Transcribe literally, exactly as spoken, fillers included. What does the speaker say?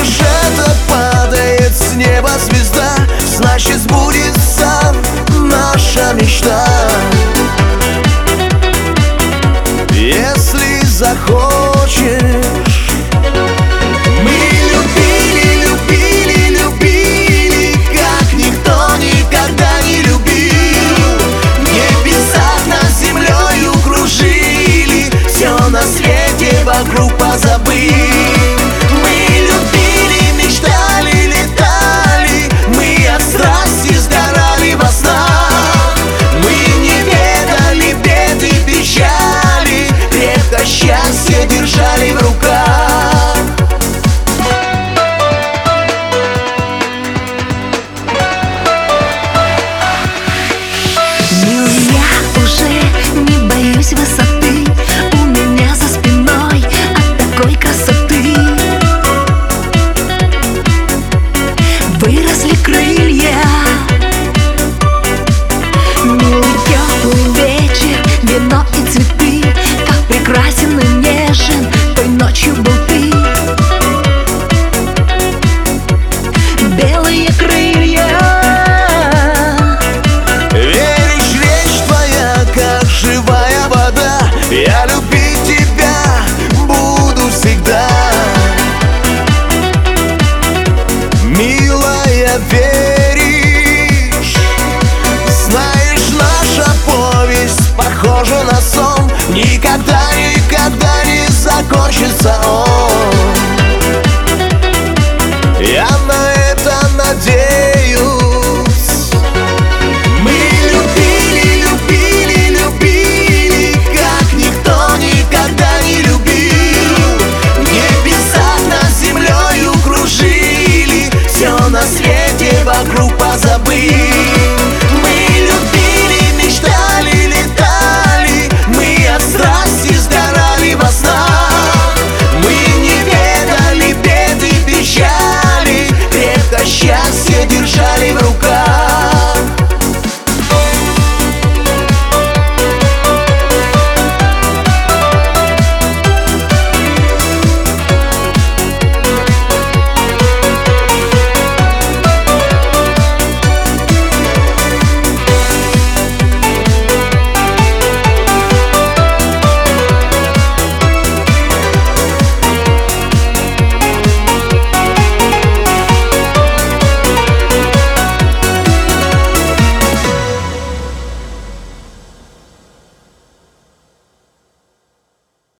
где-то падает с неба звезда, значит сбудется наша мечта. Если захочешь. Мы любили, любили, любили, как никто никогда не любил. В небесах над землею кружили, все на свете вокруг позабыть. Счастье держали в руках. Милый, я уже не боюсь высоты, у меня за спиной от такой красоты выросли крылья. Милый теплый вечер, вино и цветы, как прекрасен и нежен той ночью был ты. Белые крылья. Веришь, речь твоя, как живая вода, я любить тебя буду всегда. Милая, веришь? Знаешь, наша повесть похожа на сон, никогда, никогда не закончится он. Я на это надеюсь. Мы любили, любили, любили, как никто никогда не любил. В небесах над землею кружили, все на свете вокруг позабыть.